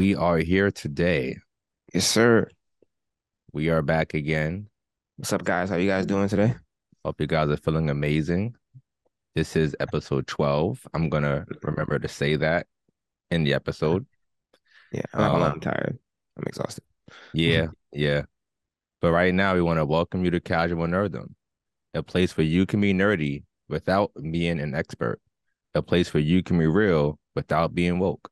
We are here today. Yes, sir. We are back again. What's up, guys? How you guys doing today? Hope you guys are feeling amazing. This is episode 12. I'm gonna remember to say that in the episode. Yeah, I'm not gonna lie, Um, I'm tired. I'm exhausted. yeah, yeah. But right now we want to welcome you to Casual Nerddom, a place where you can be nerdy without being an expert, a place where you can be real without being woke.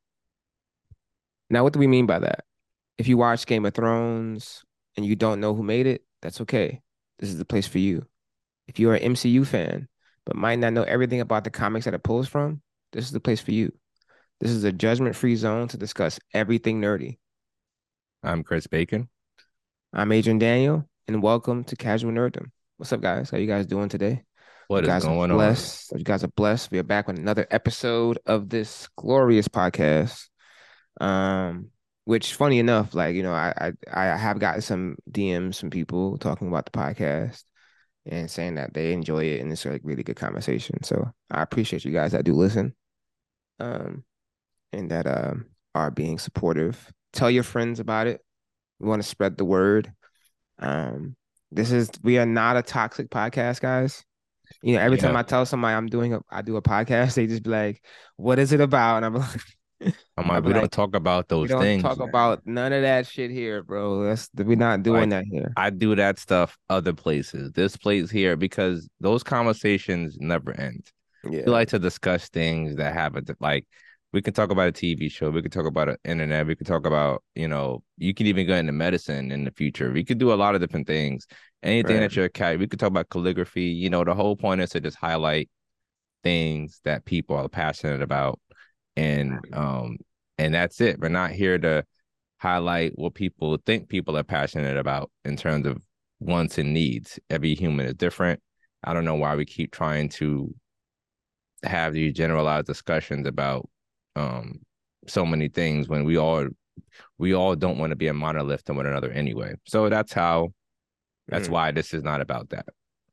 Now, what do we mean by that? If you watch Game of Thrones and you don't know who made it, that's okay. This is the place for you. If you're an MCU fan but might not know everything about the comics that it pulls from, this is the place for you. This is a judgment-free zone to discuss everything nerdy. I'm Chris Bacon. I'm Adrian Daniel, and welcome to Casual Nerddom. What's up, guys? How you guys doing today? You What is guys are going on? blessed. You guys are blessed. We are back with another episode of this glorious podcast. Um, which funny enough, like, I have gotten some DMs from people talking about the podcast and saying that they enjoy it and it's like really good conversation. So I appreciate you guys that do listen, um, and that are being supportive. Tell your friends about it. We want to spread the word. Um, we are not a toxic podcast, guys. Every time Yeah, I tell somebody I do a podcast, they just be like, "What is it about?" And I'm like, I'm I'm like, we like, don't talk about we those don't things, talk man. about none of that shit here, bro. We're not doing Like that here. I do that stuff other places. This place here because those conversations never end. We Yeah, like to discuss things that happen. Like we can talk about a TV show. We can talk about the internet. We can talk about, you can even go into medicine in the future. We could do a lot of different things. Anything right. that you're cat. We could talk about calligraphy. The whole point is to just highlight things that people are passionate about, and that's it. We're not here to highlight what people think people are passionate about in terms of wants and needs. Every human is different. I don't know why we keep trying to have these generalized discussions about um so many things when we all don't want to be a monolith to one another anyway. So that's Mm. why this is not about that.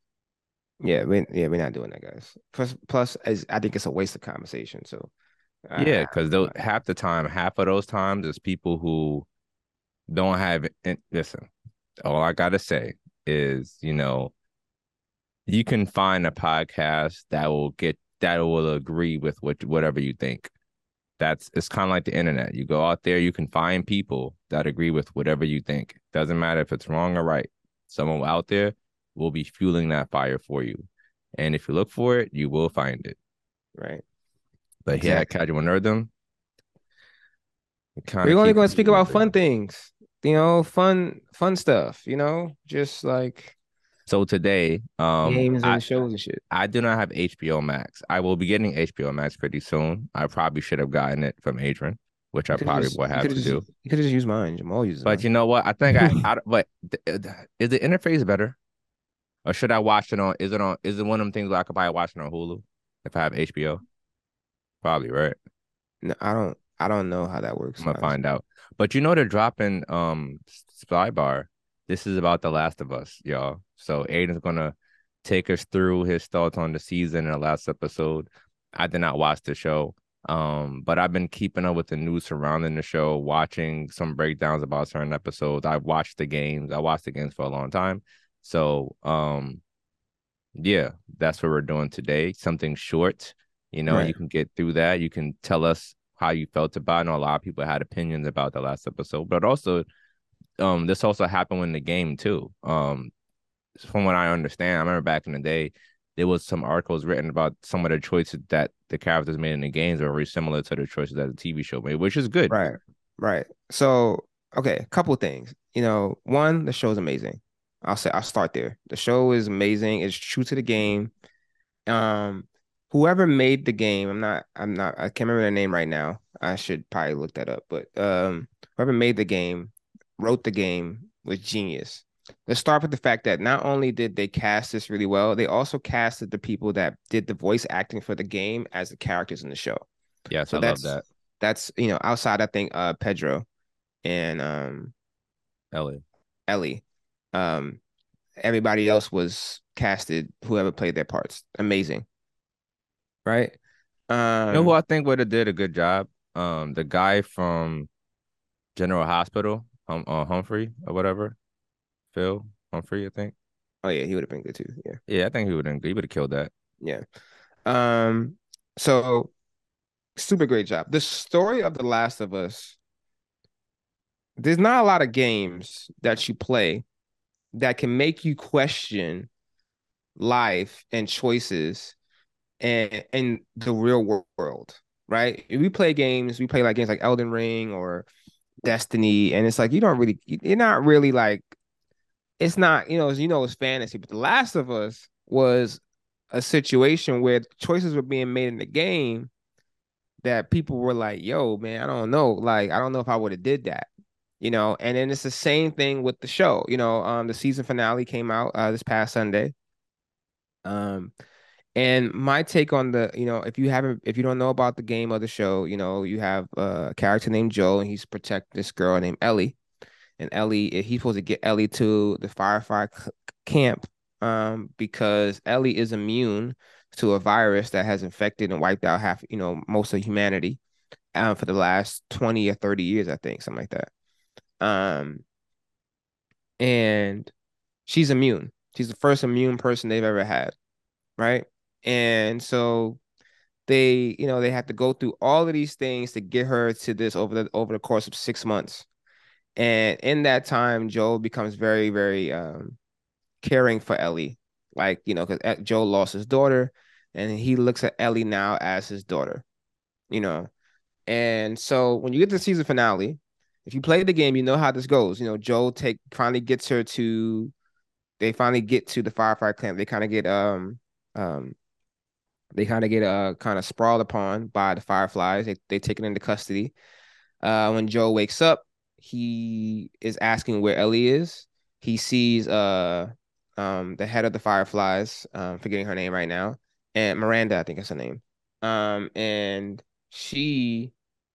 We're not doing that, guys. Plus, I think it's a waste of conversation. So Yeah, I because don't like half the time, half of those times is people who don't have listen, all I gotta say is, you can find a podcast that will agree with whatever you think. It's kind of like the internet. You go out there, you can find people that agree with whatever you think. Doesn't matter if it's wrong or right. Someone out there will be fueling that fire for you. And if you look for it, you will find it. right. But here at Exactly. Casual Nerddom, we kind of We're only keep going it to speak about moving. fun things. Fun stuff. Just like So today, games and shows and shit. I do not have HBO Max. I will be getting HBO Max pretty soon. I probably should have gotten it from Adrian, which I probably will have to do. You could have just used mine. Jamal uses But mine. you know what? I think but is the interface better? Or should I watch it is it one of them things where I could probably watch it on Hulu if I have HBO? Probably, right? No, I don't know how that I'm works, gonna honestly. find out. But they're dropping Spybar. This is about The Last of Us, y'all. So Aiden's gonna take us through his thoughts on the season and the last episode. I did not watch the show. But I've been keeping up with the news surrounding the show, watching some breakdowns about certain episodes. I've watched the games. I watched the games for a long time. So, yeah, that's what we're doing today. Something short. Right. You can get through that. You can tell us how you felt about it. I know a lot of people had opinions about the last episode, but also, this also happened in the game too. From what I understand, I remember back in the day, there was some articles written about some of the choices that the characters made in the games were very similar to the choices that the TV show made, which is good. Right. Right. So, okay, a couple of things. One, the show's amazing. I'll start there. The show is amazing. It's true to the game. Um, Whoever made the game, I can't remember their name right now. I should probably look that up. But whoever made the game, wrote the game, was genius. Let's start with the fact that not only did they cast this really well, they also casted the people that did the voice acting for the game as the characters in the show. Yes, So I love that's that. that's outside I think Pedro and Ellie. Ellie. Um Everybody else was casted, whoever played their parts. Amazing, right? You know who Um I think would have did a good job? The guy from General Hospital, Humphrey or whatever. Phil Humphrey, I think. Oh yeah, he would have been good too. Yeah, Yeah, I think he would have killed that. yeah. Um, so super great job. The story of The Last of Us. There's not a lot of games that you play that can make you question life and choices and in the real world, right? We play games, we play like games like Elden Ring or Destiny, and it's like you're not really like it's not, it's fantasy, but The Last of Us was a situation where choices were being made in the game that people were like, yo, man, I don't know. Like, I don't know if I would have did that. And then it's the same thing with the show. The season finale came out this past Sunday. And my take on if you don't know about the game or the show, you have a character named Joel, and he's protect this girl named Ellie. And Ellie, he's supposed to get Ellie to the Firefly camp, because Ellie is immune to a virus that has infected and wiped out most of humanity, for the last 20 or 30 years, I think, something like that. Um, and she's immune. She's the first immune person they've ever had, right? And so they have to go through all of these things to get her to this over the course of 6 months. And in that time, Joel becomes very, very caring for Ellie. Like, because Joel lost his daughter, and he looks at Ellie now as his daughter, you know. And so when you get to the season finale, if you play the game, you know how this goes. Joel finally gets her to they finally get to the Firefly camp. Um they kind of get kind of sprawled upon by the Fireflies. They take it into custody. When Joe wakes up, he is asking where Ellie is. He sees the head of the Fireflies, forgetting her name right now, and Miranda, I think is her name. And she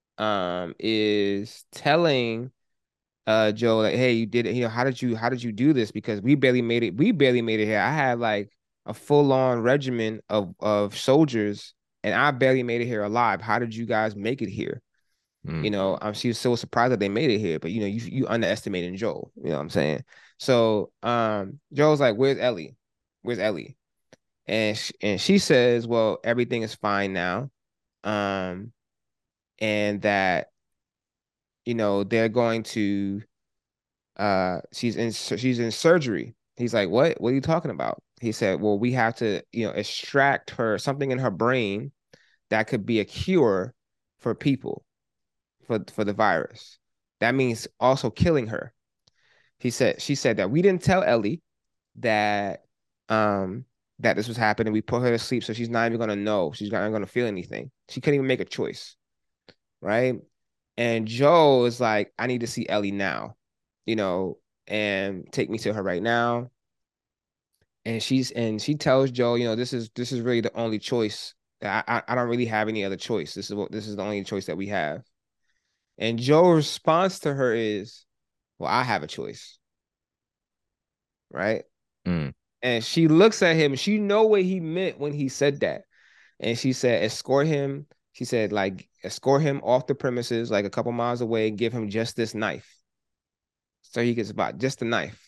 is telling Joe, like, hey, you did it. How did you do this? Because we barely made it here. I had like a full-on regiment of soldiers, and I barely made it here alive. How did you guys make it here? Mm. She was so surprised that they made it here, but you underestimated Joel. You know what I'm saying? So Joel's like, where's Ellie? Where's Ellie? And she says, well, everything is fine now. Um, and that they're going to she's in surgery. He's like, what are you talking about? He said, well, we have to extract her something in her brain that could be a cure for people, for the virus. That means also killing her. She said that we didn't tell Ellie that um that this was happening. We put her to sleep, so she's not even gonna know. She's not gonna feel anything. She couldn't even make a choice, right? And Joe is like, I need to see Ellie now, you know, and take me to her right now. And she tells Joe, this is really the only choice. I don't really have any other choice. This is the only choice that we have. And Joe's response to her is, well, I have a choice, right? Mm. And she looks at him. She know what he meant when he said that. And she said, escort him. She said, like, escort him off the premises, like a couple miles away, and give him just this knife. So he gets about just a knife,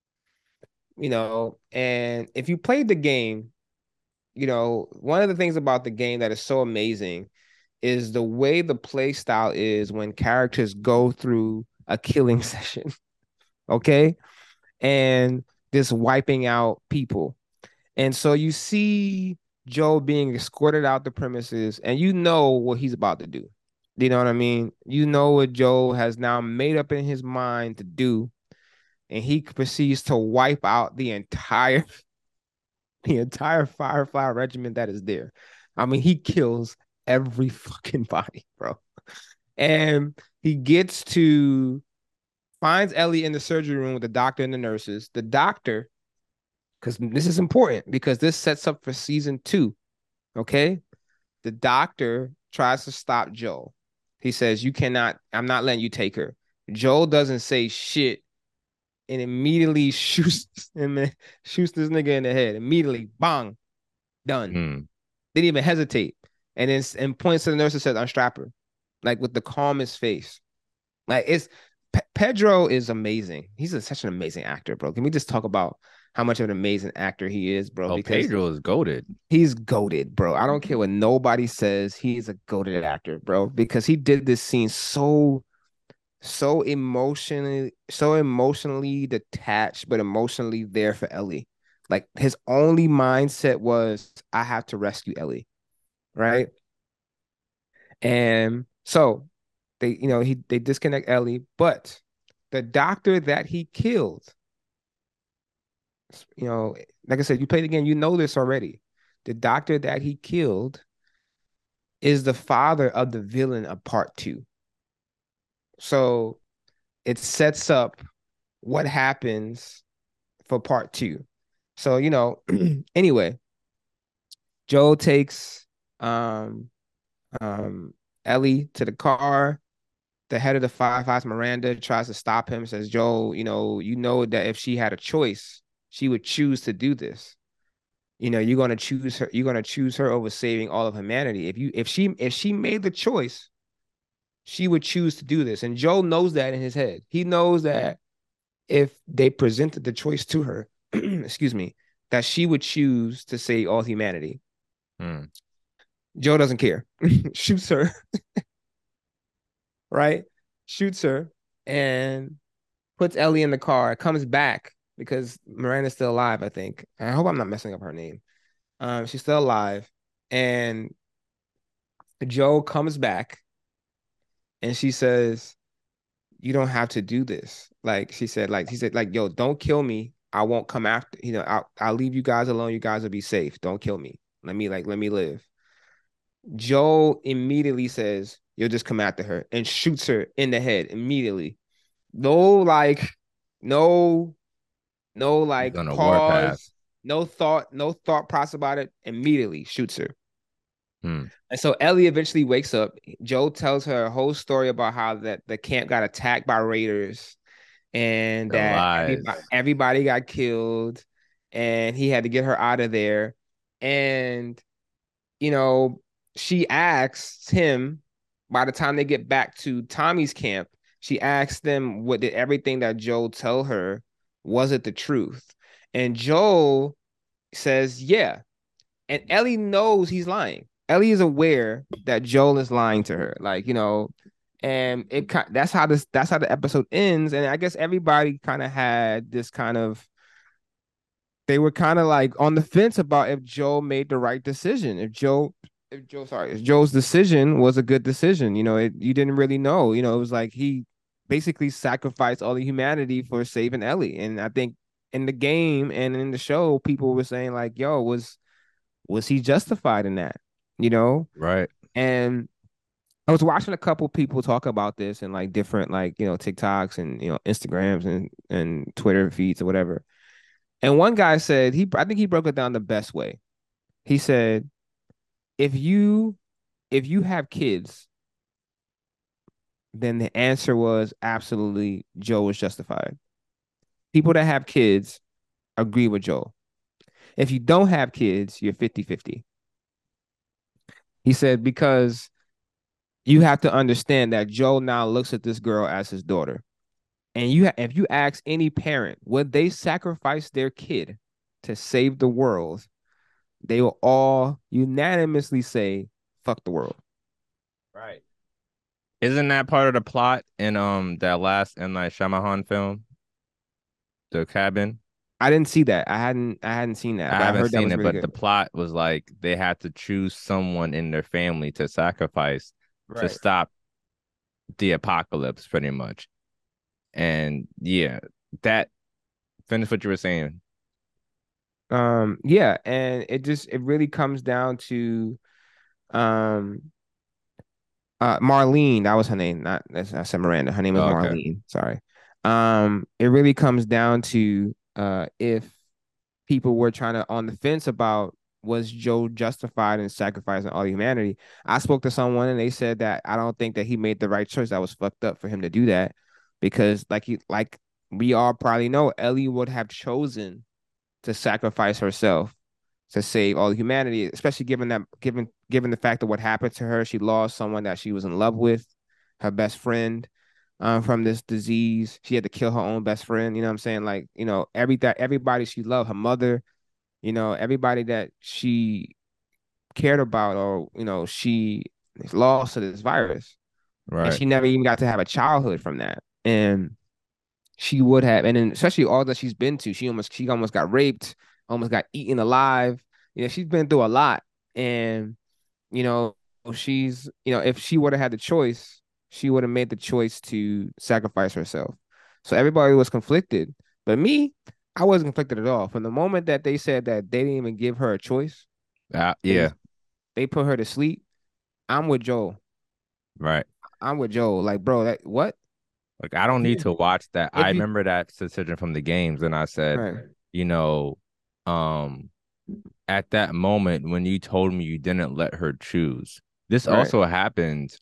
And if you played the game, one of the things about the game that is so amazing is the way the play style is when characters go through a killing session. Okay. And just wiping out people. And so you see Joe being escorted out the premises, and you know what he's about to do. You know what I mean? You know what Joe has now made up in his mind to do, and he proceeds to wipe out the entire Firefly regiment that is there. I mean, he kills every fucking body, bro. And he finds Ellie in the surgery room with the doctor and the nurses. The doctor, because this is important, because this sets up for season 2. Okay. The doctor tries to stop Joel. He says, I'm not letting you take her. Joel doesn't say shit and immediately shoots shoots this nigga in the head. Immediately, bang, done. Mm. Didn't even hesitate. And points to the nurse and says, unstrap her. Like with the calmest face. Like it's Pedro is amazing. Such an amazing actor, bro. Can we just talk about how much of an amazing actor he is, bro? Oh, Because Pedro is goaded. he's goated, bro. I don't care what nobody says. He's a goated actor, bro, because he did this scene so emotionally detached, but emotionally there for Ellie. Like his only mindset was, I have to rescue Ellie, right? And so they disconnect Ellie, but the doctor that he killed, you know, like I said, you played the game, you know this already. The doctor that he killed is the father of the villain of part two. So it sets up what happens for part two. So, anyway, Joel takes um Ellie to the car. The head of the Fireflies, Miranda, tries to stop him, says, Joel, that if she had a choice, she would choose to do this. You're gonna choose her over saving all of humanity. If she made the choice, she would choose to do this. And Joel knows that in his head. He knows that if they presented the choice to her, excuse me, that she would choose to save all humanity. Hmm. Joe doesn't care. Shoots her, right? Shoots her and puts Ellie in the car, comes back because Miranda's still alive, I think. I hope I'm not messing up her name. She's still alive. And Joe comes back and she says, you don't have to do this. Like, yo, don't kill me. I won't come after, I'll leave you guys alone. You guys will be safe. Don't kill me. Let me live. Joel immediately says, you'll just come after her and shoots her in the head immediately. No, like, no, no, He's like on a warpath. pause, no thought process about it. Immediately shoots her. Hmm. And so Ellie eventually wakes up. Joe tells her a whole story about how that the camp got attacked by raiders and The that lies. everybody got killed and he had to get her out of there. And, you know, she asks him by the time they get back to Tommy's camp, she asks them, what did everything that Joel tell her, was it the truth? And Joel says, yeah. And Ellie knows he's lying. Ellie is aware that Joel is lying to her. Like, and that's how the episode ends. And I guess everybody kind of had this kind of they were kind of like on the fence about if Joel made the right decision. If Joel's decision was a good decision. You didn't really know. It was like he basically sacrificed all the humanity for saving Ellie. And I think in the game and in the show, people were saying like, yo, was he justified in that? You know? Right. And I was watching a couple people talk about this and like different like, TikToks and Instagrams and Twitter feeds or whatever. And one guy said I think he broke it down the best way. He said, if you have kids, then the answer was absolutely Joe was justified. People that have kids agree with Joe. If you don't have kids, you're 50-50. He said, because you have to understand that Joe now looks at this girl as his daughter. And if you ask any parent, would they sacrifice their kid to save the world? They will all unanimously say, fuck the world. Right. Isn't that part of the plot in that last M. Night Shyamalan film, The Cabin? I didn't see that. I hadn't seen that, I but I haven't heard that seen was it, really but the good. plot was like they had to choose someone in their family to sacrifice to Right. stop the apocalypse, pretty much. And yeah, that finish what you were saying. Yeah, and it really comes down to um Marlene, that was her name. I said Miranda. Her name was Oh, okay. Marlene. Sorry. It really comes down to if people were trying to on the fence about was Joe justified in sacrificing all humanity. I spoke to someone and they said that I don't think that he made the right choice. That was fucked up for him to do that because like we all probably know, Ellie would have chosen to sacrifice herself to save all humanity, especially given the fact of what happened to her. She lost someone that she was in love with, her best friend. from this disease. She had to kill her own best friend. You know what I'm saying? Like, everybody she loved, her mother, everybody that she cared about, or she lost to this virus, and Right. she never even got to have a childhood from that. And she would have, and then especially all that she's been to, she almost got raped, almost got eaten alive. She's been through a lot, and you know, if she would have had the choice, she would have made the choice to sacrifice herself. So everybody was conflicted, but me, I wasn't conflicted at all. From the moment that they said that they didn't even give her a choice, they Yeah. just they put her to sleep. I'm with Joel. Right. I'm with Joel. Like, bro, that what? Like I don't If need you to watch that. I if you remember that decision from the games, and I said, right, you know, um, at that moment when you told me you didn't let her choose. This right, also happened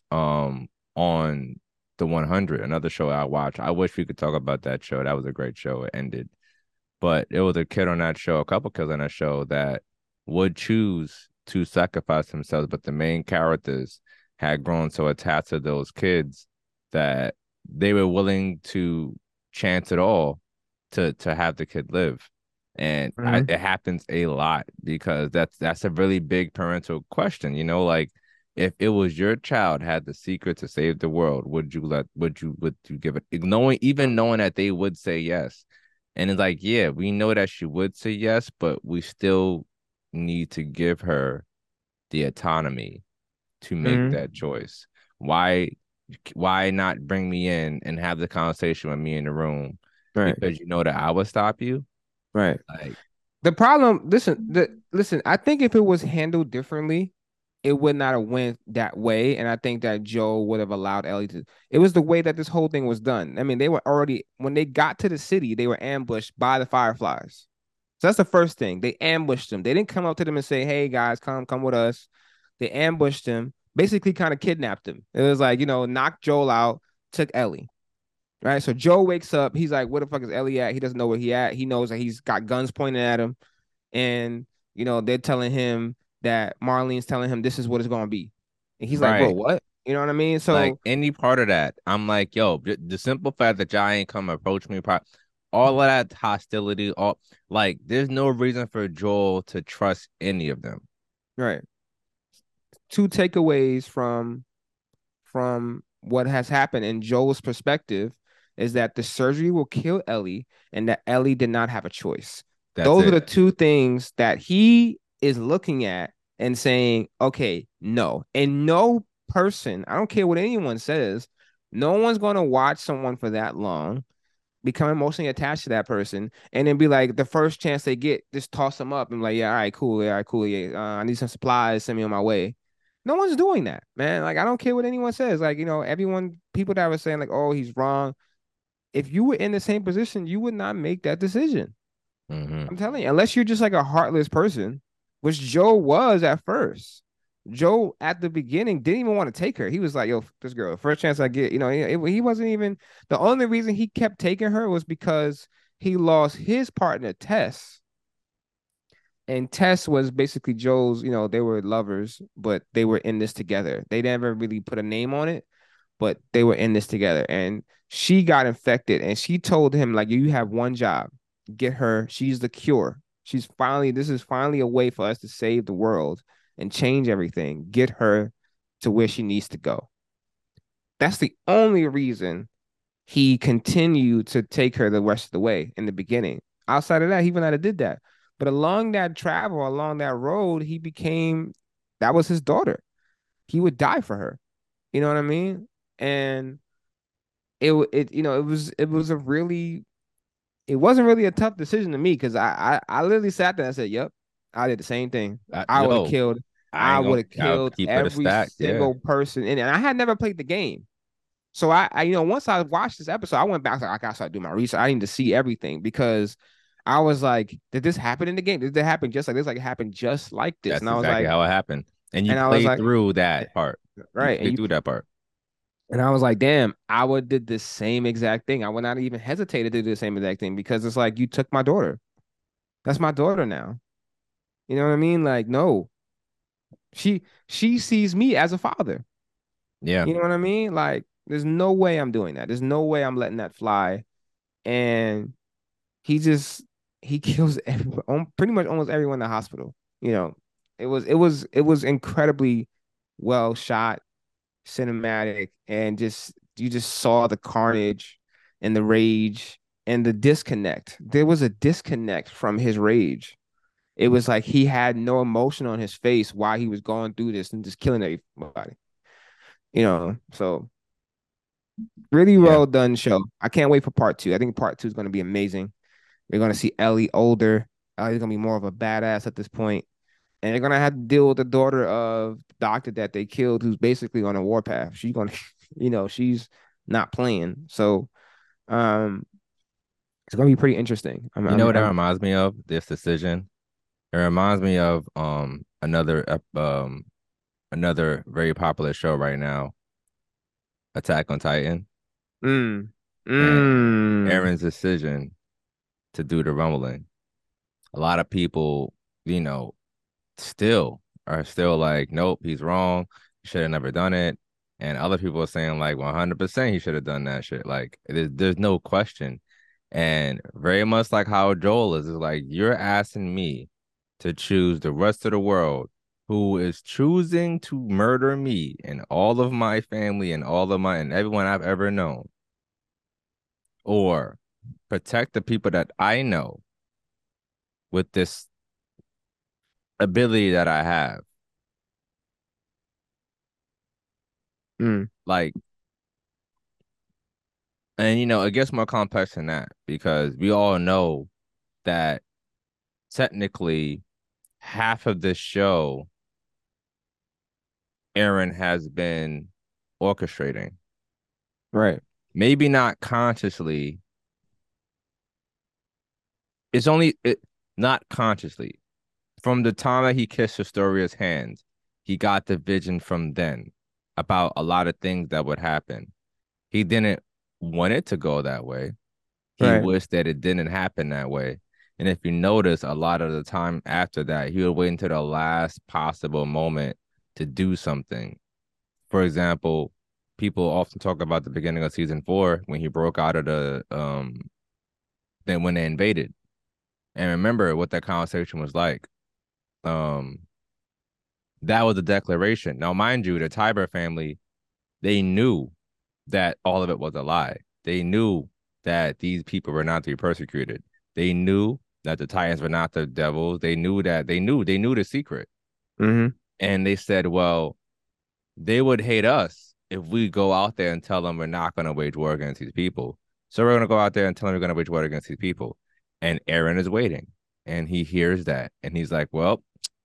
on the 100, another show I watched. I wish we could talk about that show. That was a great show. It ended. But it was a kid on that show, a couple kids on that show that would choose to sacrifice themselves, but the main characters had grown so attached to those kids that they were willing to chance it all to have the kid live. And mhm, it happens a lot because that's a really big parental question, like if it was your child had the secret to save the world, would you give it, knowing that they would say yes? And it's like, yeah, we know that she would say yes, but we still need to give her the autonomy to make mhm, that choice. Why why not bring me in and have the conversation with me in the room? right, Because you know that I would stop you? right. Like, The problem, listen, I think if it was handled differently, it would not have went that way. And I think that Joe would have allowed Ellie to. It was the way that this whole thing was done. I mean, they were already, when they got to the city, they were ambushed by the Fireflies. So that's the first thing. They ambushed them. They didn't come up to them and say, "Hey guys, come with us." They ambushed them, basically kind of kidnapped him. It was like, knocked Joel out, took Ellie. Right. So Joe wakes up. He's like, where the fuck is Ellie at? He doesn't know where he at. He knows that he's got guns pointed at him. And, they're telling him that Marlene's telling him this is what it's gonna be. And he's like, bro, right. what? You know what I mean? Like So any part of that, I'm like, yo, the simple fact that y'all ain't come approach me, all of that hostility, all like, there's no reason for Joel to trust any of them. right. Two takeaways from what has happened in Joel's perspective is that the surgery will kill Ellie and that Ellie did not have a choice. That's Those are it. the two things that he is looking at and saying, okay, no. And no person, I don't care what anyone says, no one's going to watch someone for that long, become emotionally attached to that person, and then be like, the first chance they get, just toss them up and be like, yeah, all right, cool, yeah, all right, cool, yeah, I need some supplies, send me on my way. No one's doing that, man. Like, I don't care what anyone says. Like, everyone, people that were saying like, oh, he's wrong. If you were in the same position, you would not make that decision. Hmm. I'm telling you, unless you're just like a heartless person, which Joe was at first. Joe at the beginning didn't even want to take her. He was like, "Yo, this girl, the first chance I get." He wasn't even. The only reason he kept taking her was because he lost his partner, Tess, and Tess was basically Joe's. They were lovers, but they were in this together. They never really put a name on it, but they were in this together. And she got infected, and she told him like, "You have one job, get her. She's the cure. This is finally a way for us to save the world and change everything. Get her to where she needs to go." That's the only reason he continued to take her the rest of the way in the beginning. Outside of that, he would not have did that. But along that travel, along that road, that was his daughter. He would die for her. You know what I mean? And it wasn't really a tough decision to me because I literally sat there and said, "Yep, I did the same thing. I would have Yo, killed, I I ain't would gonna. have I'll killed keep it a every stack. Yeah, single person in it." And I had never played the game. So once I watched this episode, I went back to like, I gotta start doing my research. I need to see everything because I was like, did this happen in the game? Did it happen just like this? Like it happened just like this? that's exactly how it happened. And you And I was played like, through that part. You right. played through that part. And I was like, damn, I would did the same exact thing. I would not even hesitate to do the same exact thing because it's like you took my daughter. That's my daughter now. You know what I mean? Like, no, she sees me as a father. Yeah, You know what I mean? Like, There's no way I'm doing that. There's no way I'm letting that fly. And he just he kills everyone, pretty much almost everyone in the hospital. You know, it was incredibly well shot, cinematic, and just you just saw the carnage and the rage and the disconnect. There was a disconnect from his rage. It was like he had no emotion on his face while he was going through this and just killing everybody. So really Yeah. well done show. I can't wait for part two. I think part two is going to be amazing. We're going to see Ellie older. Ellie's going to be more of a badass at this point. And they're going to have to deal with the daughter of the doctor that they killed, who's basically on a warpath. She's going to, she's not playing. So um, it's going to be pretty interesting. You know what that reminds me of? This decision. It reminds me of another very popular show right now, Attack on Titan, mm, and mm, Aaron's decision to do the rumbling. A lot of people, you know, still are still like, nope, he's wrong. He should have never done it. And other people are saying like 100% he should have done that shit. Like there's no question. And very much like how Joel is like, you're asking me to choose the rest of the world who is choosing to murder me and all of my family and all of my and everyone I've ever known, or protect the people that I know with this ability that I have. mm. Like, and it gets more complex than that because we all know that technically half of this show Aaron has been orchestrating. Right. Maybe not consciously. Not consciously. From the time that he kissed Historia's hands, he got the vision from then about a lot of things that would happen. He didn't want it to go that way. He Right. wished that it didn't happen that way. And if you notice, a lot of the time after that, he would wait until the last possible moment to do something. For example, people often talk about the beginning of season 4 when he broke out of then when they invaded. And remember what that conversation was like. Um, that was a declaration. Now, mind you, the Tiber family, they knew that all of it was a lie. They knew that these people were not to be persecuted. They knew that the Titans were not the devils. They knew the secret. Mm-hmm. And they said, well, they would hate us if we go out there and tell them we're not going to wage war against these people. So we're going to go out there and tell them we're going to wage war against these people. And Aaron is waiting and he hears that. And he's like, well,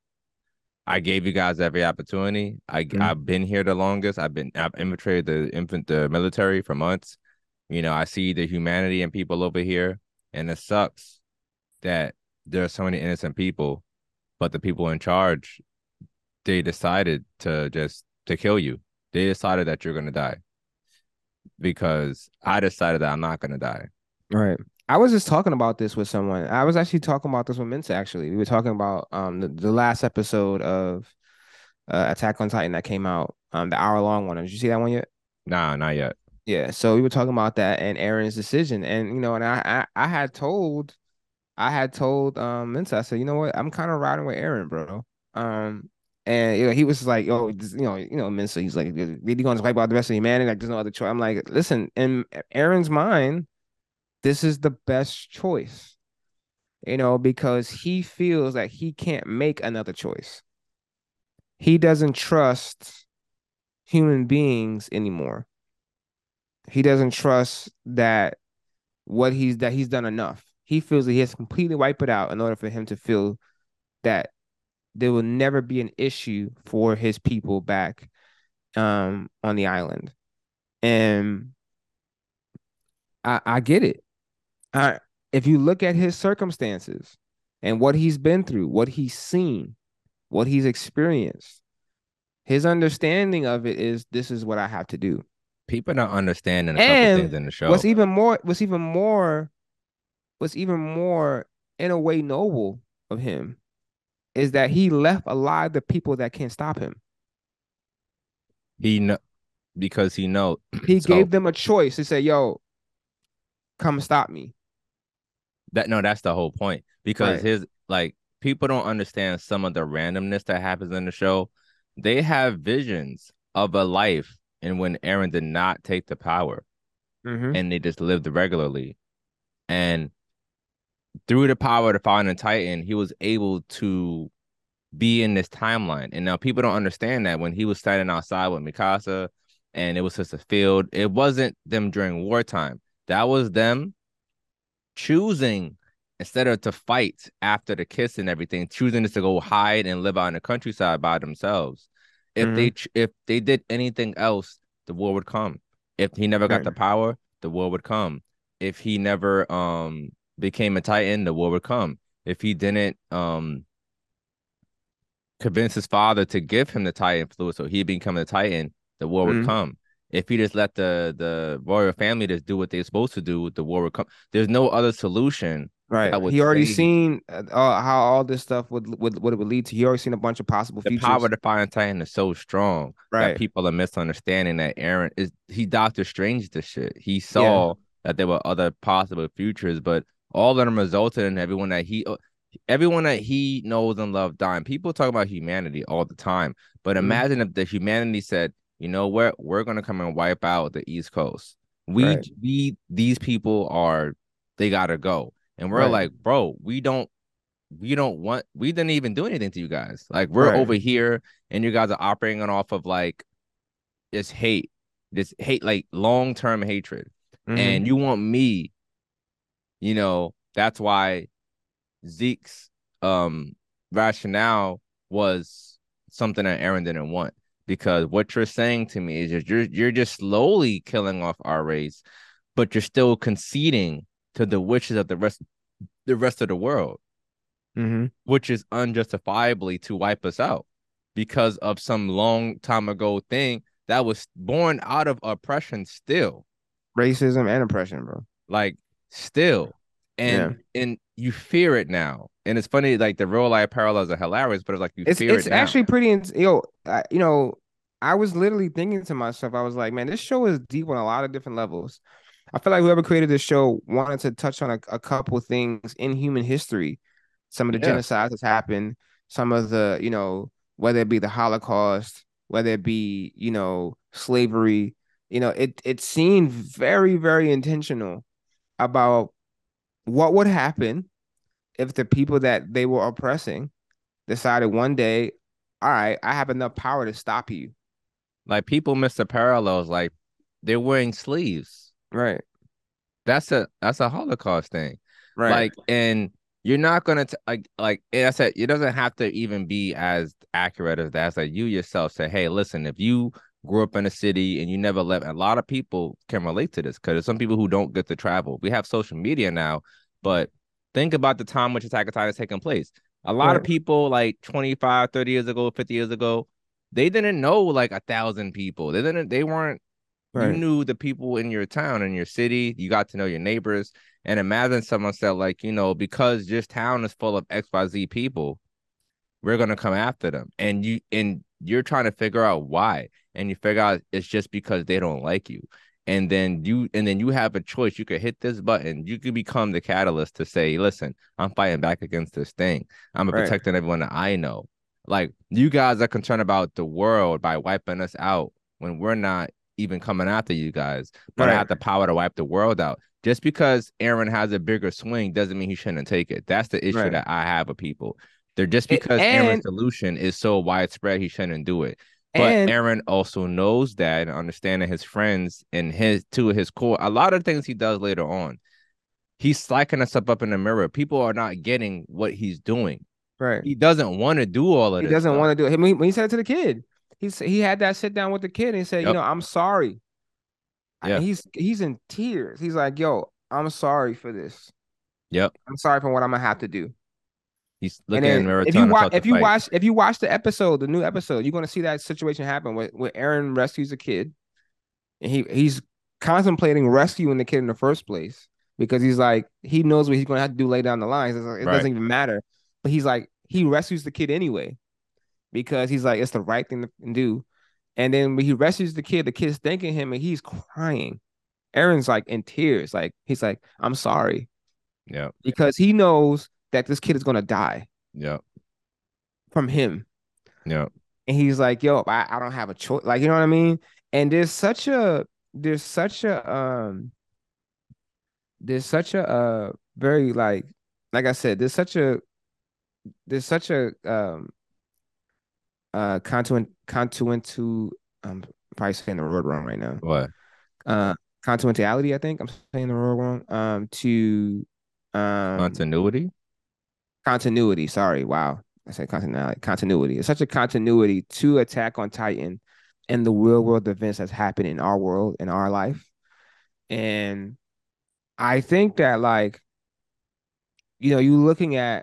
I gave you guys every opportunity. Mm-hmm. I've been here the longest. I've infiltrated the military for months. I see the humanity in people over here, and it sucks that there are so many innocent people, but the people in charge, they decided to kill you. They decided that you're gonna die because I decided that I'm not gonna die. Right. I was just talking about this with someone. I was actually talking about this with Minta, actually. We were talking about the last episode of Attack on Titan that came out, the hour-long one. Did you see that one yet? Nah, not yet. Yeah. So we were talking about that and Aaron's decision. And and I had told Minta, I said, you know what, I'm kind of riding with Aaron, bro. Um and he was like, oh, Minta, he's like, really gonna wipe out the rest of humanity, like there's no other choice. I'm like, listen, in Aaron's mind, this is the best choice, because he feels that he can't make another choice. He doesn't trust human beings anymore. He doesn't trust that he's done enough. He feels that he has to completely wipe it out in order for him to feel that there will never be an issue for his people back on the island. And I get it. I If you look at his circumstances and what he's been through, what he's seen, what he's experienced, his understanding of it is this is what I have to do. People don't understand a couple things And in the what's show. even more, what's even more, what's even more in a way noble of him is that he left alive the people that can't stop him. He kn- because he know. He So gave them a choice. He said, "Yo, come stop me." that's the whole point. Because Right. his like people don't understand some of the randomness that happens in the show. They have visions of a life and when Aaron did not take the power Mm-hmm. and they just lived regularly. And through the power of the Fallen Titan, he was able to be in this timeline. And now people don't understand that when he was standing outside with Mikasa and it was just a field, it wasn't them during wartime. That was them choosing instead of to fight after the kiss and everything, choosing just to go hide and live out in the countryside by themselves. Mm-hmm. If they did anything else, the war would come. If he never got Right. the power, the war would come. If he never became a Titan, the war would come. If he didn't convince his father to give him the Titan fluid so he'd become a Titan, the war would Mm-hmm. come. If he just let the royal family just do what they're supposed to do, the war would come. There's no other solution Right. that would He already save seen how all this stuff would what it would lead to. He already seen a bunch of possible the power futures. to find Titan is so strong that Right. people are misunderstanding that Aaron is he Doctor Strange the shit. He Yeah. saw that there were other possible futures, but all of them resulted in everyone that he knows and loves dying. People talk about humanity all the time, but Mm-hmm. imagine if the humanity said, you know what, we're gonna come and wipe out the East Coast. Right. These people are they gotta go. And we're Right. like, bro, we didn't even do anything to you guys. Like we're Right. over here and you guys are operating on off of like this hate, like long-term hatred. Mm-hmm. And you want me, that's why Zeke's rationale was something that Aaron didn't want. Because what you're saying to me is you're just slowly killing off our race, but you're still conceding to the wishes of the rest of the world, Mm-hmm. which is unjustifiably to wipe us out because of some long time ago thing that was born out of oppression still, Racism and oppression, bro. like still, Yeah. and you fear it now. And it's funny, like the real life parallels are hilarious, but it's like you fear It's it now. actually pretty. I was literally thinking to myself, I was like, man, this show is deep on a lot of different levels. I feel like whoever created this show wanted to touch on a couple things in human history, some of the Yeah, genocides that's happened, some of the, whether it be the Holocaust, whether it be, slavery, it seemed very, very intentional about what would happen if the people that they were oppressing decided one day, all right, I have enough power to stop you. like people miss the parallels. Like they're wearing sleeves. Right, That's a Holocaust thing. right, Like, and you're not gonna like I said, it doesn't have to even be as accurate as that. It's like you yourself say, hey, listen, if you grew up in a city and you never left, a lot of people can relate to this because there's some people who don't get to travel. We have social media now, but think about the time which Attack on Titan is taking place. A lot of right, people like 25, 30 years ago, 50 years ago, they didn't know like 1,000 people. They weren't you right, knew the people in your town and your city, you got to know your neighbors. And imagine someone said, like, because this town is full of XYZ people, we're gonna come after them. And you're trying to figure out why. And you figure out it's just because they don't like you. And then you have a choice. You could hit this button. You could become the catalyst to say, listen, I'm fighting back against this thing. I'm right, protecting everyone that I know. Like you guys are concerned about the world by wiping us out when we're not even coming after you guys, but I right, have the power to wipe the world out. Just because Aaron has a bigger swing doesn't mean he shouldn't take it. That's the issue right. that I have with people. They're just because Aaron's And solution is so widespread, he shouldn't do it. But and Aaron also knows that and understanding his friends and his core, a lot of things he does later on, he's psyching us up in the mirror. People are not getting what he's doing. right, He doesn't want to do all of he this doesn't stuff. want to do it. When he said it to the kid, he had that sit down with the kid and he said, Yep. I'm sorry. Yeah. He's in tears. He's like, yo, I'm sorry for this. Yep. I'm sorry for what I'm gonna have to do. He's And looking in then the mirror telling himself to fight. if you watch the episode, the new episode, you're gonna see that situation happen where Aaron rescues a kid, and he's contemplating rescuing the kid in the first place because he's like he knows what he's gonna have to do later down the line. So it Right. doesn't even matter. But he's like he rescues the kid anyway because he's like it's the right thing to do. And then when he rescues the kid's thanking him and he's crying. Aaron's like in tears. Like he's like, I'm sorry. Yep. Because he knows that this kid is gonna die Yep. from him. Yep. And he's like, yo, I don't have a choice. Like, you know what I mean? And there's such a very like I said, there's such a contuent I'm probably saying the word wrong right now. What? Uh Continuality, I think I'm saying the word wrong. To um Continuity? Continuity, sorry. Wow. I said continuity. Continuity. It's such a continuity to Attack on Titan and the real world events that's happened in our world, in our life. And I think that like, you looking at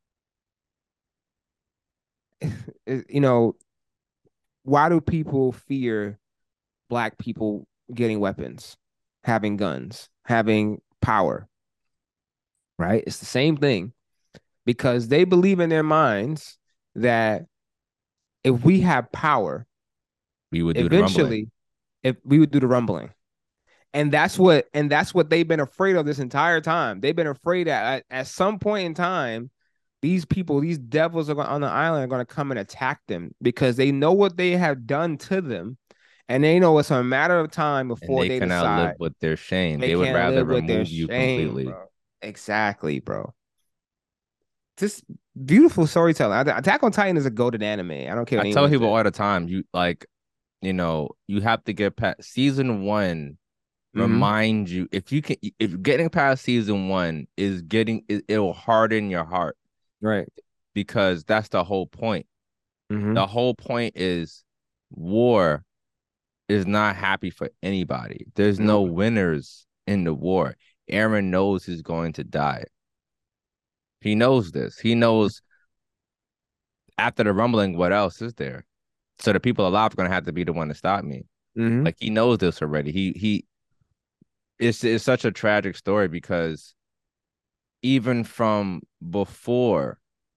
you know, why do people fear black people getting weapons, having guns, having power, right? It's the same thing because they believe in their minds that if we have power, We would do the rumbling. eventually, if we would do the rumbling. And that's what they've been afraid of this entire time. They've been afraid that at some point in time, these people, these devils on the island are going to come and attack them because they know what they have done to them, and they know it's a matter of time And before they they cannot live decide with their shame. they They would can't rather live with their remove you shame, completely. bro. Exactly, bro. Just beautiful storytelling. Attack on Titan is a golden anime. I don't care I what tell anyone people says. all the time, you like, you have to get past season one. Hmm. Remind you if getting past season one is it'll harden your heart Right. because that's the whole point. Hmm. The whole point is war is not happy for anybody. There's no Nope. winners in the war. Aaron knows he's going to die. He knows this. He knows after the rumbling, what else is there? So the people alive are going to have to be the one to stop me. Hmm. Like he knows this already. It's such a tragic story because even from before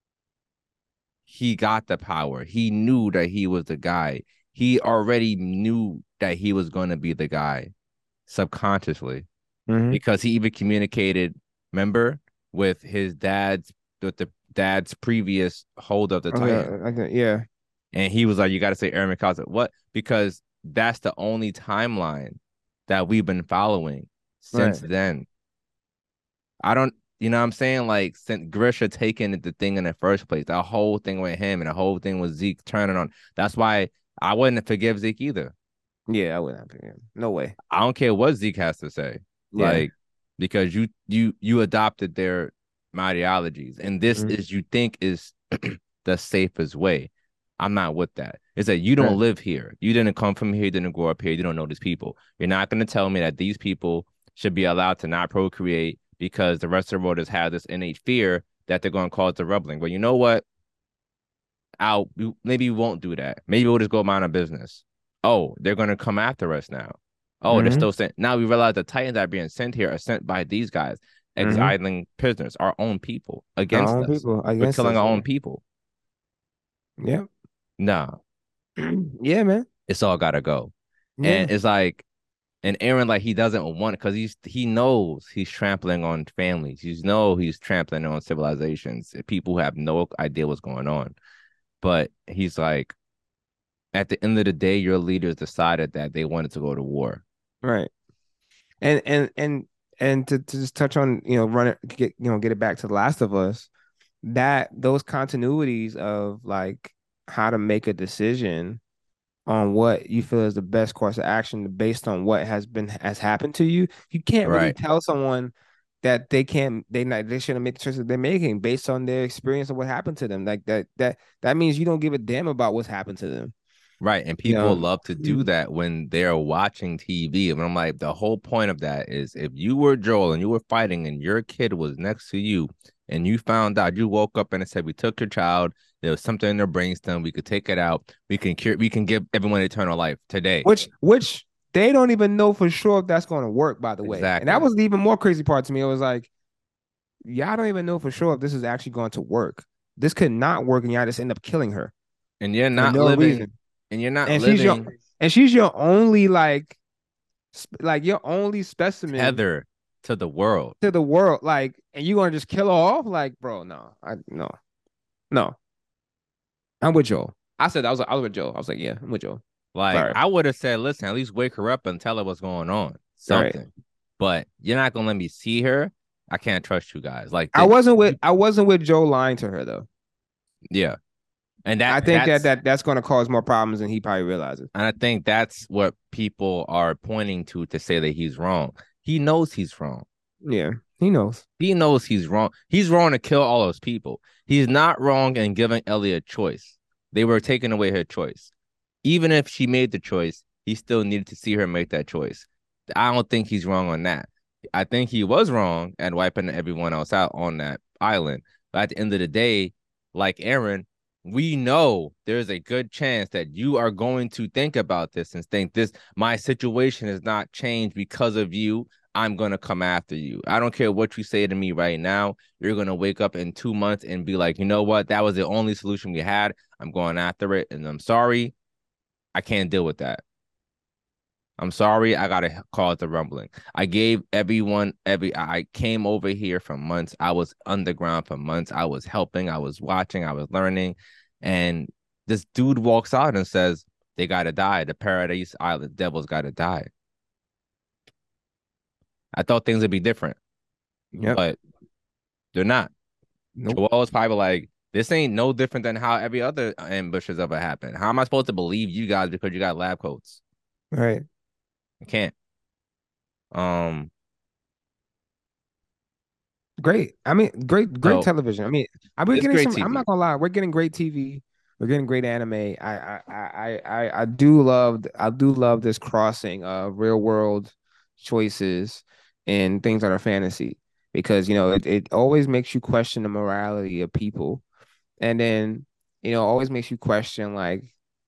he got the power, he knew that he was the guy. He already knew that he was going to be the guy subconsciously Hmm. because he even communicated, remember, with the dad's previous hold of the Titan. Okay. Yeah. And he was like, you got to say Aaron Mikasa. What? Because that's the only timeline that we've been following since Right. then. I don't, you know what I'm saying? Like, since Grisha taking the thing in the first place, that whole thing with him and the whole thing with Zeke turning on. That's why I wouldn't forgive Zeke either. Yeah, I wouldn't have to. No way. I don't care what Zeke has to say. Yeah. Like, because you adopted their ideologies, and this Mhm. is you think is the safest way. I'm not with that. It's that you Right. don't live here. You didn't come from here. You didn't grow up here. You don't know these people. You're not going to tell me that these people should be allowed to not procreate because the rest of the world has had this innate fear that they're going to cause the rumbling. But you know what? Maybe we won't do that. Maybe we'll just go mind our business. Oh, they're going to come after us now. Oh, they're Hmm. still sent. Now we realize the Titans that are being sent here are sent by these guys, Hmm. exiling prisoners, our own people Our against own us. people We're against killing us. our Yeah. own people. Yeah. Nah, Yeah, man. it's all gotta go. And Yeah. it's like, and Aaron, like he doesn't want it because he knows he's trampling on families. He's trampling on civilizations. People who have no idea what's going on. But he's like, at the end of the day, your leaders decided that they wanted to go to war. Right. And to just touch on, run it, get it back to The Last of Us, that those continuities of like how to make a decision on what you feel is the best course of action based on what has happened to you. You can't really Right. tell someone that they shouldn't make the choices they're making based on their experience of what happened to them. Like that means you don't give a damn about what's happened to them. Right. And You people know. love to do that when they're watching TV. And I'm like, the whole point of that is if you were Joel and you were fighting and your kid was next to you and you found out, you woke up and it said, we took your child, there was something in their brainstem, we could take it out, we can give everyone eternal life today. Which they don't even know for sure if that's going to work, by the way. And that Exactly. was the even more crazy part to me. It was like, y'all don't even know for sure if this is actually going to work. This could not work, and y'all just end up killing her And you're for not no living reason. And you're not and living she's your only like your only specimen tether to the world. to the world, like, and you gonna just kill her off? Like, bro, no, no. I'm with Joel. I was with Joel. I was like, yeah, I'm with Joel. Like Sorry. I would have said, listen, at least wake her up and tell her what's going on. All right. Something. But you're not gonna let me see her. I can't trust you guys. Like I wasn't with Joe lying to her though. yeah. And I think that's gonna cause more problems than he probably realizes. I think that's what people are pointing to say that he's wrong. He knows he's wrong. Yeah, he knows. He knows he's wrong. He's wrong to kill all those people. He's not wrong in giving Ellie a choice. They were taking away her choice. Even if she made the choice, he still needed to see her make that choice. I don't think he's wrong on that. I think he was wrong at wiping everyone else out on that island. But at the end of the day, like Aaron, we know there's a good chance that you are going to think about this and think my situation has not changed because of you. I'm going to come after you. I don't care what you say to me right now. You're going to wake up in 2 months and be like, you know what? That was the only solution we had. I'm going after it. And I'm sorry. I can't deal with that. I'm sorry. I got to call it the rumbling. I gave everyone I came over here for months. I was underground for months. I was helping. I was watching. I was learning. And this dude walks out and says, they got to die. The Paradise Island devils got to die. I thought things would be different, but they're not. Nope. Joel is probably like, this ain't no different than how every other ambush has ever happened. How am I supposed to believe you guys because you got lab coats? Right. I can't. Great. I mean, great So television. I mean, we're it's getting great some. I'm TV. not gonna lie, we're getting great TV. We're getting great anime. I do love this crossing of real world choices and things that are fantasy, because it always makes you question the morality of people, and then always makes you question, like,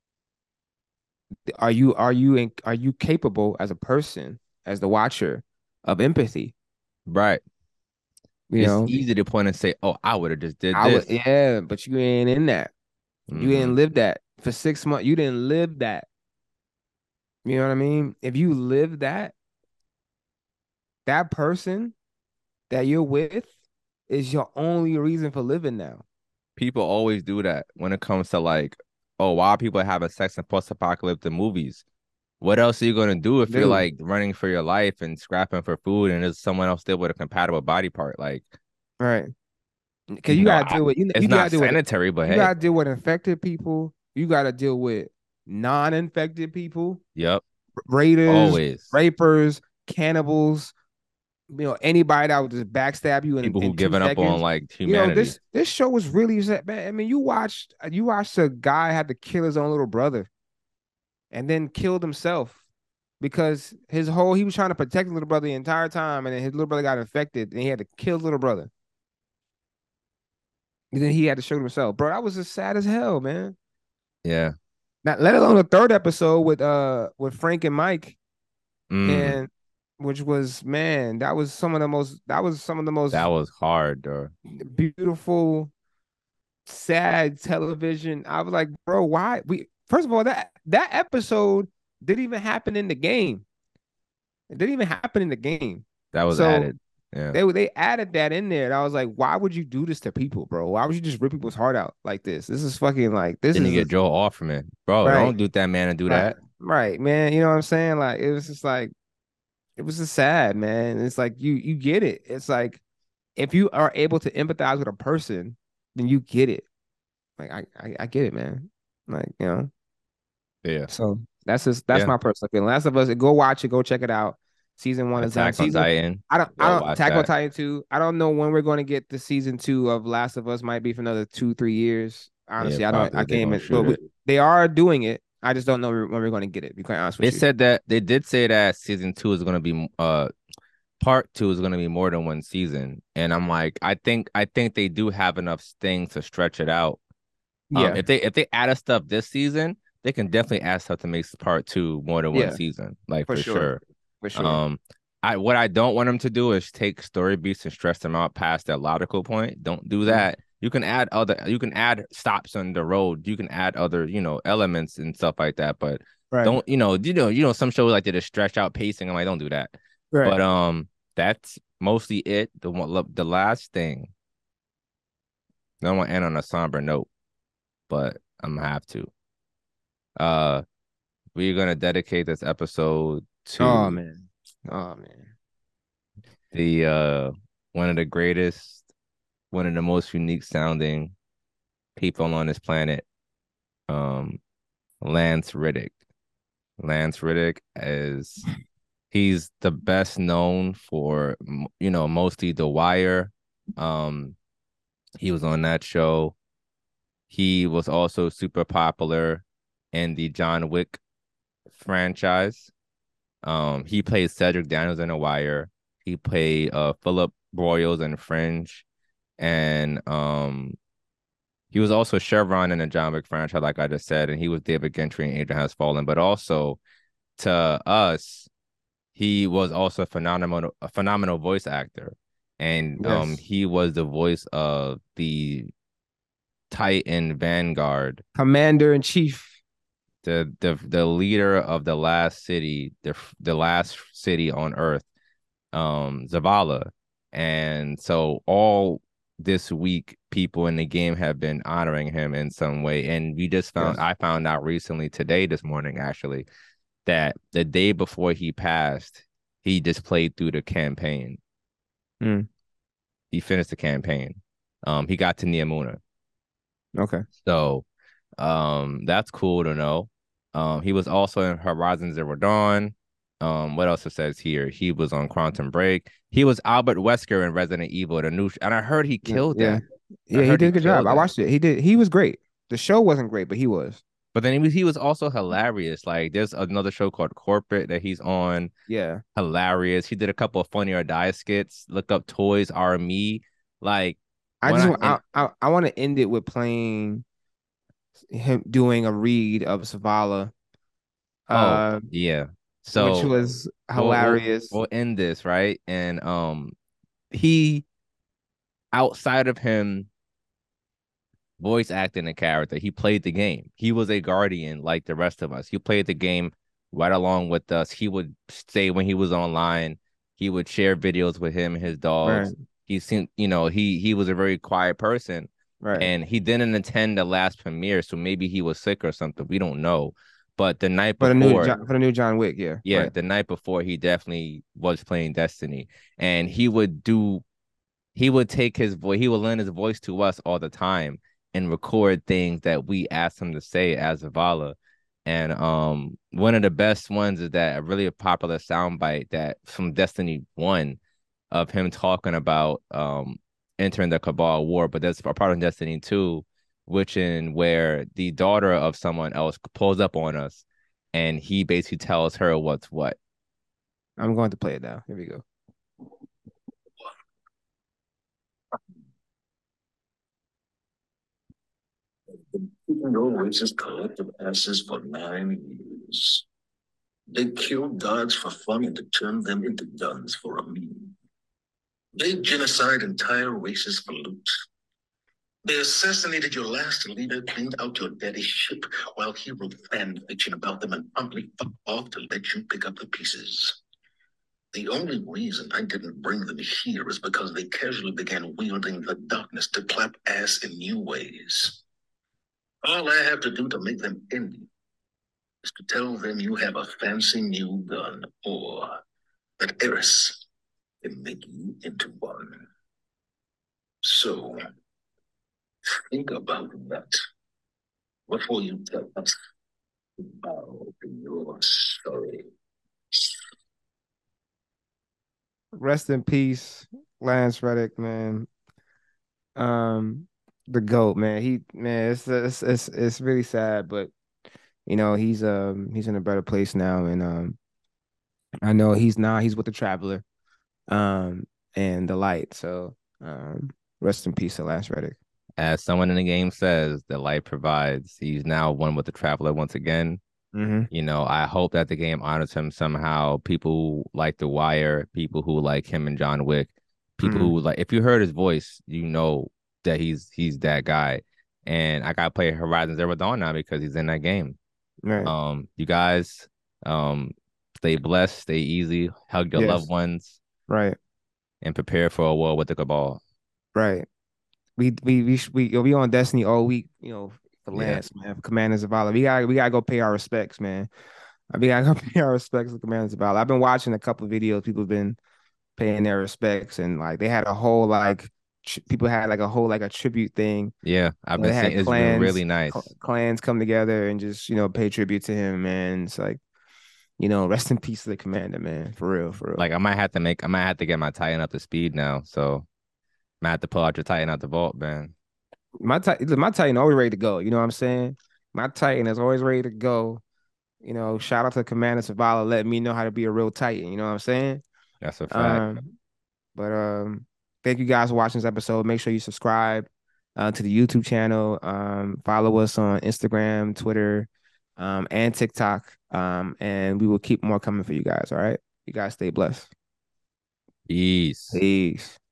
are you capable as a person, as the watcher, of empathy? Right. You It's know, easy to point and say, oh, I would have just did I would, this. yeah, but you ain't in that. You Mm-hmm. didn't live that for 6 months. You didn't live that. You know what I mean? If you live that, that person that you're with is your only reason for living now. People always do that when it comes to like, oh, why are people having sex in post-apocalyptic movies? What else are you gonna do if you're Dude, like running for your life and scrapping for food and there's someone else there with a compatible body part? Like, right. Because you gotta deal with it's you gotta not deal with it. sanitary, but You hey, gotta deal with infected people. You gotta deal with non-infected people, yep, raiders, always rapers, cannibals, anybody that would just backstab you people who in two giving up on seconds. like humanity. This show was really sad, man. I mean, you watched a guy had to kill his own little brother and then killed himself because he was trying to protect his little brother the entire time, and then his little brother got infected and he had to kill his little brother. And then he had to shoot himself. Bro, that was just sad as hell, man. Yeah. Not let alone the third episode with Frank and Mike, Mm, and which was, man, that was some of the most that was hard, though. beautiful, sad television. I was like, bro, why? We First of all, that episode didn't even happen in the game. It didn't even happen in the game. That was So added. Yeah. they added that in there, and I was like, why would you do this to people, bro? Why would you just rip people's heart out like this? This is fucking like this Then you is get Joel Offerman. Bro, right, don't do that, man, and do right, that. right, man. You know what I'm saying? Like it was just like it was just sad, man. It's like you get it. It's like if you are able to empathize with a person, then you get it. Like I get it, man. Like, Yeah. so that's Yeah. my personal feeling. Last of Us, go watch it, go check it out. Season 1 is done. Attack on Titan. I Go don't watch Attack on that. Titan 2. I don't know when we're going to get the season 2 of Last of Us. Might be for another 2-3 years. Yeah, Honestly, I probably they're can't gonna even, shoot it. they are doing it. I just don't know when we're going to get it, to be quite honest They with you. said that they did say that season 2 is gonna be part 2 is gonna be more than one season. And I'm like, I think they do have enough things to stretch it out. Yeah. If they added stuff this season, they can definitely add stuff to make part 2 more than one Yeah, season. Like for for sure. sure. For sure. Um, what I don't want them to do is take story beats and stress them out past their logical point. Don't do that. You can add stops on the road. You can add other, elements and stuff like that. But Right. don't, some shows like to stretch out pacing. I'm like, don't do that. Right. But that's mostly it. The last thing. I don't want to end on a somber note, but I'm gonna have to. Uh, we're gonna dedicate this episode Oh to man. Oh man. the one of the greatest, one of the most unique sounding people on this planet, um, Lance Reddick. Lance Reddick is he's the best known for mostly The Wire. Um, he was on that show. He was also super popular in the John Wick franchise. He played Cedric Daniels in The Wire. He played Philip Broyles in Fringe, and he was also Chevron in the John Wick franchise, like I just said, and he was David Gentry in Adrian Has Fallen. But also to us, he was also a phenomenal voice actor, and Yes. he was the voice of the Titan Vanguard, Commander in Chief. the leader of the last city, the last city on Earth, Zavala. And so all this week, people in the game have been honoring him in some way. And Yes. I found out recently today, this morning, actually, that the day before he passed, he just played through the campaign. Mm. He finished the campaign. He got to Niamuna. Okay. So that's cool to know. He was also in Horizon Zero Dawn. What else it says here? He was on Quantum Break. He was Albert Wesker in Resident Evil, and I heard he killed Yeah. that. I Yeah, he heard did he a good job. killed I that. watched it. He was great. The show wasn't great, but he was. But then he was also hilarious. Like there's another show called Corporate that he's on. Yeah. Hilarious. He did a couple of Funny or Die skits. Look up Toys R Me. Like I when just I want and I want to end it with playing him doing a read of Savala, oh uh, yeah. which So was we'll we'll hilarious. we'll end this, right? And he outside of him voice acting a character, he played the game. He was a guardian like the rest of us. He played the game right along with us. He would say when he was online, he would share videos with him and his Right. dogs. He seemed, he was a very quiet person, Right. and he didn't attend the last premiere, so maybe he was sick or something. We don't know. But the night before, For the new John Wick, yeah. yeah, Right. the night before, he definitely was playing Destiny, and he would take his voice, he would lend his voice to us all the time and record things that we asked him to say as Zavala. And one of the best ones is that a really popular soundbite that from Destiny 1 of him talking about entering the Cabal War, but there's a part of Destiny 2, which in where the daughter of someone else pulls up on us and he basically tells her what's what. I'm going to play it now. Here we go. Your racist collective asses for 9 years. They killed gods for fun and to turn them into guns for a meme. They genocide entire races for loot. They assassinated your last leader, cleaned out your daddy's ship while he wrote fan fiction about them and promptly fucked off to let you pick up the pieces. The only reason I didn't bring them here is because they casually began wielding the darkness to clap ass in new ways. All I have to do to make them indie is to tell them you have a fancy new gun or that Eris can make you into one. So think about that before you tell us about your story. Rest in peace, Lance Reddick, man. The GOAT, man. It's really sad, but he's in a better place now, and I know he's with the Traveler, um, and the Light. So rest in peace to Lance Reddick. As someone in the game says, the light provides. He's now one with the Traveler once again. Mm-hmm. I hope that the game honors him somehow. People who like The Wire, people who like him and John Wick, people Mm-hmm. who like, if you heard his voice, that he's that guy. And I gotta play Horizon Zero Dawn now because he's in that game. Right. You guys, stay blessed, stay easy, hug your loved Yes. ones, Right. and prepare for a war with the Cabal. Right. We on Destiny all week, for Yeah. Lance, man, for Commander Zavala. We gotta go pay our respects, man. We gotta go pay our respects to Commander Zavala. I've been watching a couple of videos. People have been paying their respects, and like they had a whole people had like a whole like a tribute thing. Yeah, I've They been had seeing it's been really nice. clans come together and just pay tribute to him, man. It's like, rest in peace to the commander, man. For real, for real. Like I might have to get my Titan up to speed now. So I might have to pull out your Titan out the vault, man. My Titan always ready to go. You know what I'm saying? My Titan is always ready to go. Shout out to Commander Zavala letting me know how to be a real Titan. You know what I'm saying? That's a fact. But thank you guys for watching this episode. Make sure you subscribe to the YouTube channel. Follow us on Instagram, Twitter, and TikTok. And we will keep more coming for you guys. All right. You guys stay blessed. Peace. Peace.